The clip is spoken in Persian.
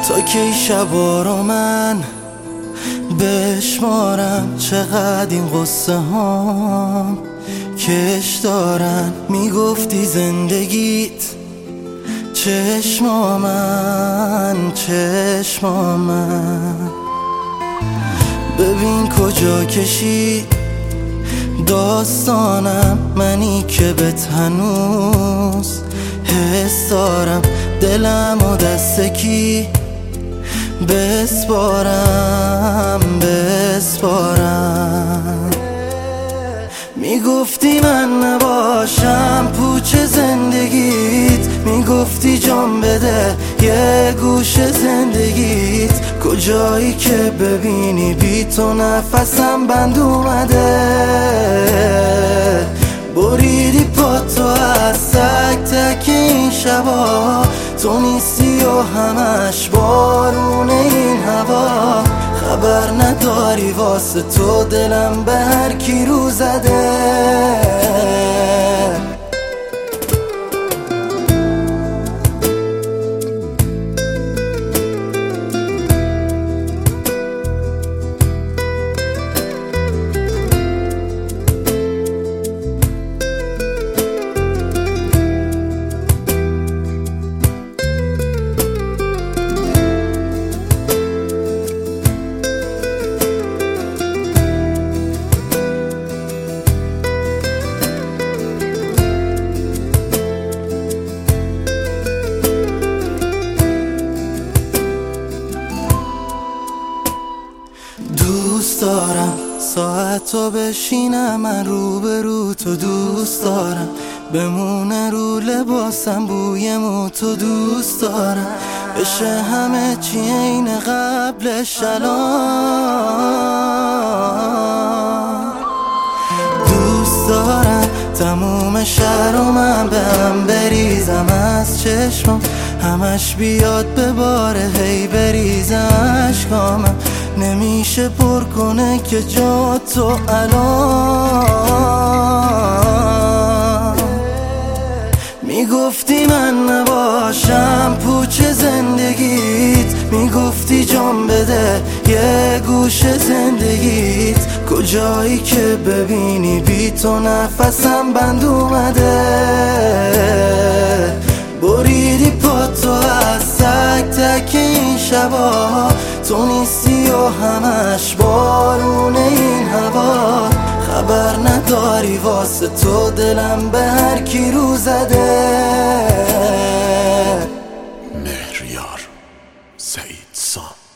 تا کی شبا رو من بشمارم، چقدر این قصه هام کش دارن. میگفتی زندگیت چشما من ببین کجا کشید داستانم. منی که بهت هنوز حس دارم، دلم و دست کی بسپارم. میگفتی من نباشم پوچ زندگیت، میگفتی جان بده یه گوش زندگیت. کجایی که ببینی بی تو نفسم بند اومده، بریدی پا تو از تک تک این شبا. تو نیستی و همش بارون این هوا، خبر نداری واسه تو دلم به هر کی رو زده. دوست دارم ساعت تو بشینم من روبرو تو، دوست دارم بمونه رو لباسم بوی مو تو، دوست دارم بشه همه چی عین قبلش الان. دوست دارم تموم شهر و من به هم بریزم، از چشمم همش بیاد به باره هی بریزم. اشکامم نمیشه پر کنه که جا تو الان. میگفتی من نباشم پوچ زندگیت، میگفتی جان بده یه گوش زندگیت. کجایی که ببینی بی تو نفسم بند اومده، بریدی پا تو از تک تک این شبا. تو نیستی و همش بارون این هوا، خبر نداری واسه تو دلم به هر کی رو زده. مهریار سعید سام.